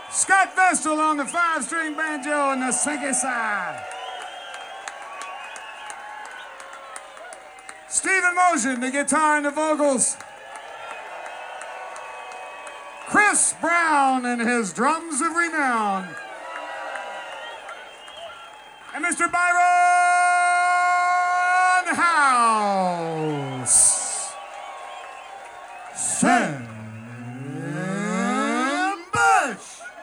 Scott Vestal on the 5-string banjo and the sinky side. Stephen Motion, the guitar and the vocals. Chris Brown and his drums of renown. And Mr. Byron House. Sam Bush.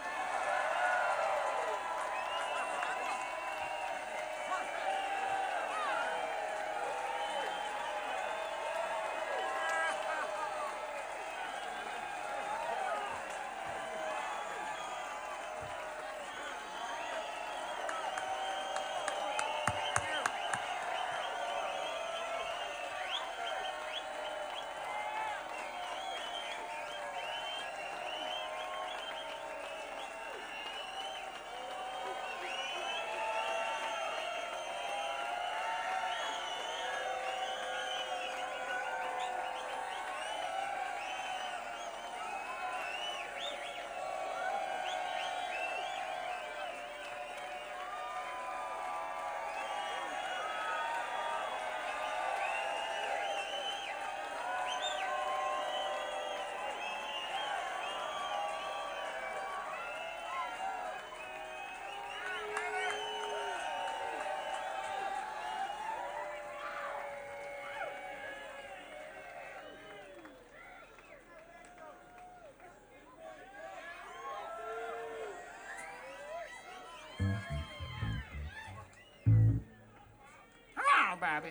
Hello, Bobby.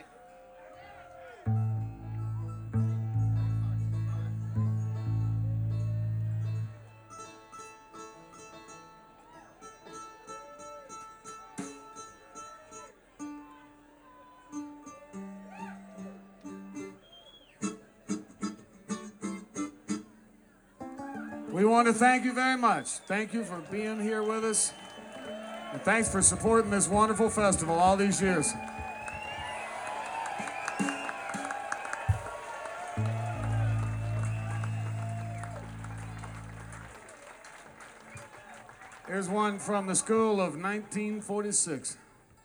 We want to thank you very much. Thank you for being here with us. And thanks for supporting this wonderful festival all these years. Here's one from the school of 1946.